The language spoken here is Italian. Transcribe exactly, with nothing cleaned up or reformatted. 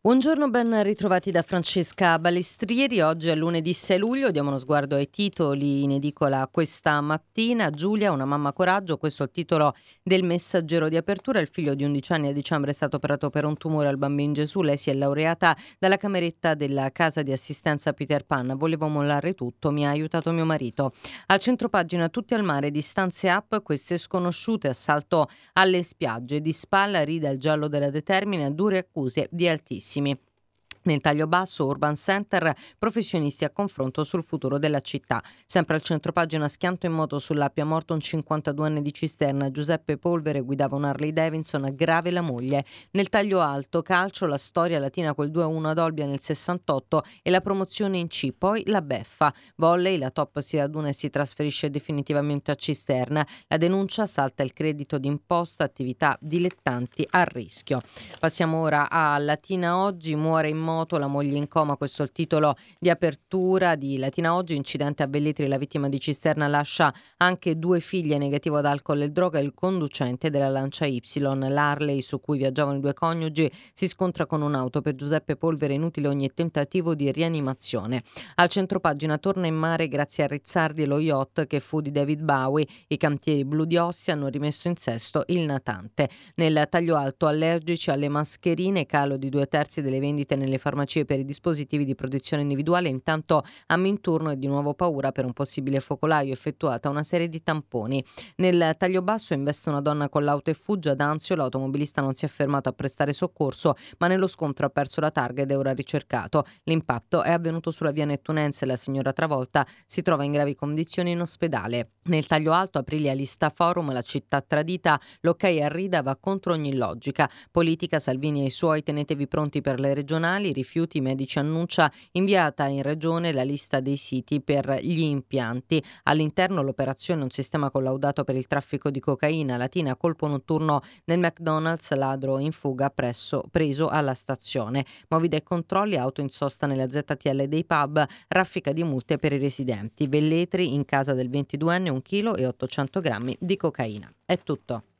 Buongiorno, ben ritrovati da Francesca Balestrieri. Oggi è lunedì sei luglio, diamo uno sguardo ai titoli in edicola questa mattina. Giulia, una mamma coraggio, questo è il titolo del Messaggero di apertura. Il figlio di undici anni a dicembre è stato operato per un tumore al Bambin Gesù. Lei si è laureata dalla cameretta della casa di assistenza Peter Pan. Volevo mollare tutto, mi ha aiutato mio marito. Al centropagina tutti al mare, distanze up, queste sconosciute, assalto alle spiagge. Di spalla rida il giallo della determina, dure accuse di altissimi. Nel taglio basso, Urban Center, professionisti a confronto sul futuro della città. Sempre al centropagina, schianto in moto sull'Appia, morto un cinquantaduenne di Cisterna. Giuseppe Polvere guidava un Harley Davidson, grave la moglie. Nel taglio alto, calcio, la storia latina col due a uno ad Olbia nel sessantotto e la promozione in C. Poi la beffa. Volley, la top si raduna e si trasferisce definitivamente a Cisterna. La denuncia, salta il credito d'imposta, attività dilettanti a rischio. Passiamo ora a Latina Oggi, muore in moto la moglie in coma, questo è il titolo di apertura di Latina Oggi. Incidente a Velletri, la vittima di Cisterna lascia anche due figlie, negativo ad alcol e droga. Il conducente della Lancia Y, l'Harley su cui viaggiavano i due coniugi, si scontra con un'auto. Per Giuseppe Polvere inutile ogni tentativo di rianimazione. Al centropagina, torna in mare grazie a Rizzardi e lo yacht che fu di David Bowie. I cantieri blu di Ostia hanno rimesso in sesto il natante. Nel taglio alto, allergici alle mascherine, calo di due terzi delle vendite nelle farmacie per i dispositivi di protezione individuale. Intanto a Minturno è di nuovo paura per un possibile focolaio, effettuata una serie di tamponi. Nel taglio basso, investe una donna con l'auto e fugge. Ad Anzio l'automobilista non si è fermato a prestare soccorso, ma nello scontro ha perso la targa ed è ora ricercato. L'impatto è avvenuto sulla via Nettunense, la signora travolta si trova in gravi condizioni in ospedale. Nel taglio alto, Aprilia lista forum, la città tradita, l'ok a Rida va contro ogni logica. Politica, Salvini e i suoi, tenetevi pronti per le regionali. Rifiuti, medici annuncia inviata in regione la lista dei siti per gli impianti. All'interno l'operazione, un sistema collaudato per il traffico di cocaina. Latina, colpo notturno nel McDonald's, ladro in fuga presso, preso alla stazione. Movida e controlli, auto in sosta nella Z T L dei pub, raffica di multe per i residenti. Velletri, in casa del ventiduenne un chilo e ottocento grammi di cocaina. È tutto.